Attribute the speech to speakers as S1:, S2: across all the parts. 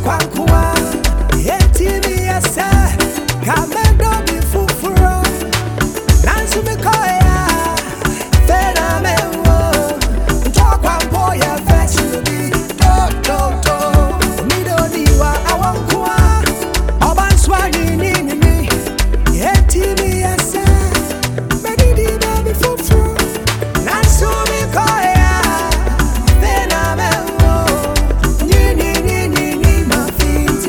S1: kwankwa yetimi asa kamendo bifufuro nansu mikoya fena mewo ntokwa ya fetsubi do midoniwa awankwa obanswa ni yetimi asa medidi bifufuro nansu mikoya fena mewo ni mafiti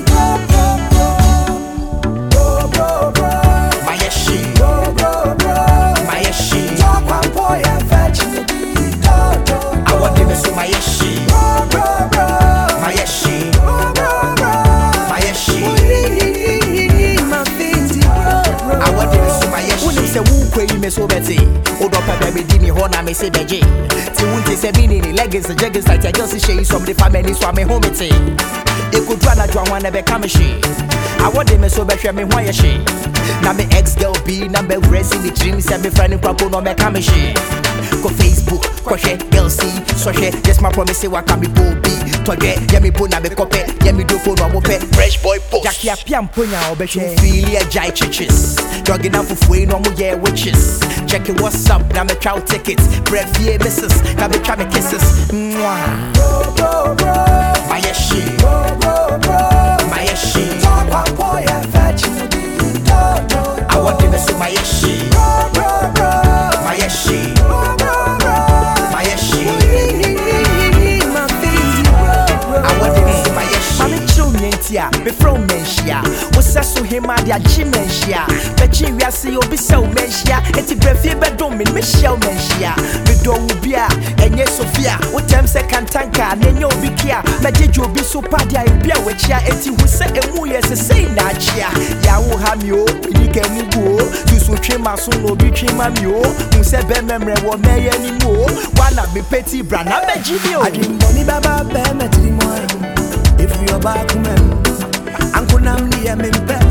S2: so betty, Odo Pepper Dini Hona me say beje. Ti wunti se bini ni leggings and jeggings like I just say some the family so me home it. E could run a drum one never come she. I want them so better me why she. Now me ex girl be number racing the dreams and me friend in Papo no me come she. Go Facebook, go share, girl see, so share. Just my promise say what can be booby. To get, yeah me puna be copy, yeah me do for no more fresh boy post. Jackie a piam punya obeshe. Feel ya jai churches. Jogging up for free no more yeah witches. Check it what's up, now me chow tickets. Breath yeah missus, now me try me kisses. Mwah. My yeshi, my yeshi.
S1: Talk one boy and fetch you.
S2: I want them to see my yeshi, my yeshi, my yeshi. I want them to see my yeshi. Mami children tia, be from Menshia. What's that so him and their Jimenshia? Betchy we are see obi so Menshia. It's a breath here bedroom in Michelle Menshia. We don't be and yes Sophia. What time second tanker and you be care. Magic you be so party I be with ya. Eti who say a moo yes a say na chia. Ya who have you, you can go. You so chima so no be chima yo. Who said be memory what may anymore. Wanna be petty brand, I bet you.
S1: I didn't money baba be met. If you're back, Uncle Namdi, I'm in bed.